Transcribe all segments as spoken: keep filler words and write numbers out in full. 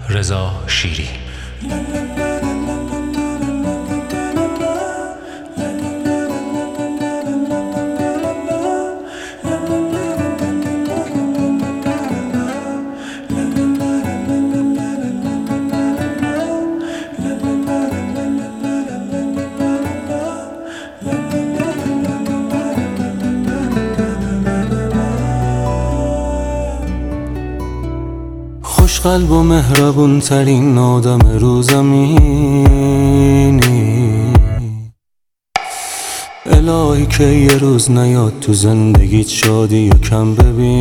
رضا شیری. خوشقلب و مهربون ترین آدم رو زمینی، الهی که یه روز نیاد تو زندگیت شادی و کم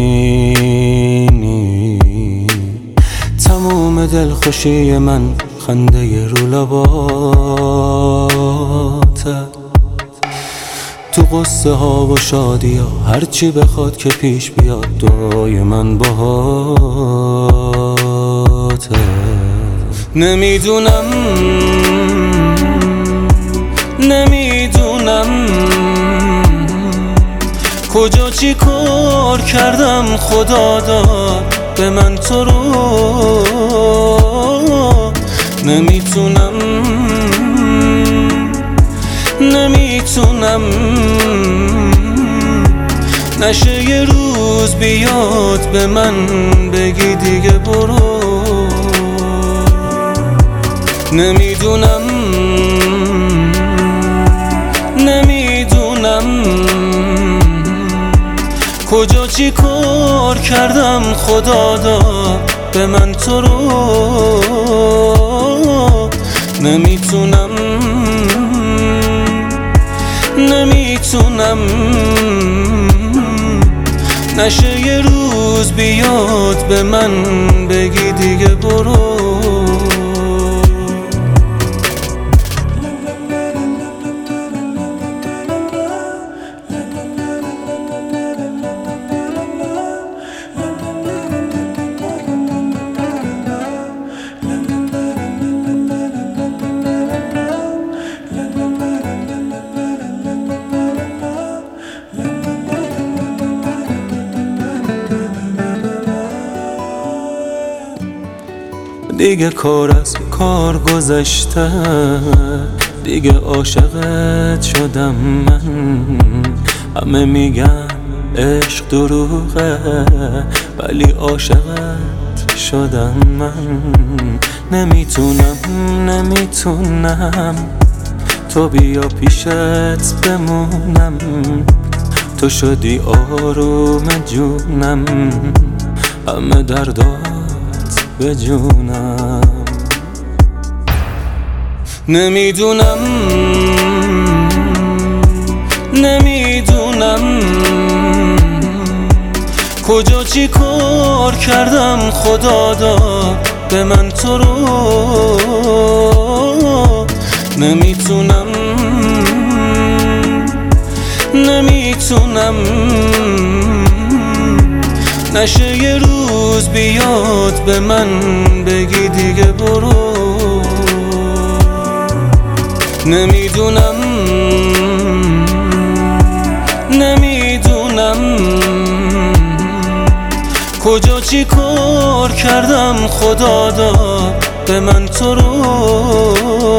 ببینی. تموم دلخوشی من خنده رو لباته، تو قصه ها و شادی ها هرچی بخواد که پیش بیاد دعای من باهاته. نمیدونم نمیدونم کجا چی کار کردم خدا داد به من تو رو. نمیتونم نمیتونم نشه یه روز بیاد به من بگی دیگه برو. نمیدونم نمیدونم کجا چی کار کردم خدا داد به من تو رو. نمیتونم نمیتونم نشه یه روز بیاد به من بگی دیگه برو. دیگه کار از کار گذشته، دیگه عاشقت شدم من. همه میگن عشق دروغه ولی عاشقت شدم من. نمیتونم نمیتونم تو بیا پیشت بمونم، تو شدی آروم جونم، همه دردات به جونم. نمیدونم نمیدونم کجا چی کار کردم خدا داد به من تو رو. نمیتونم نمیتونم نشه یه روز بیاد به من بگی دیگه برو. نمیدونم نمیدونم کجا چی کار کردم خدا داد به من تو رو.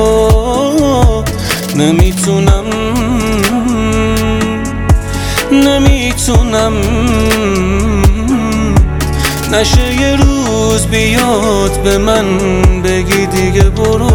نمیتونم نمیتونم نشه یه روز بیاد به من بگی دیگه برو.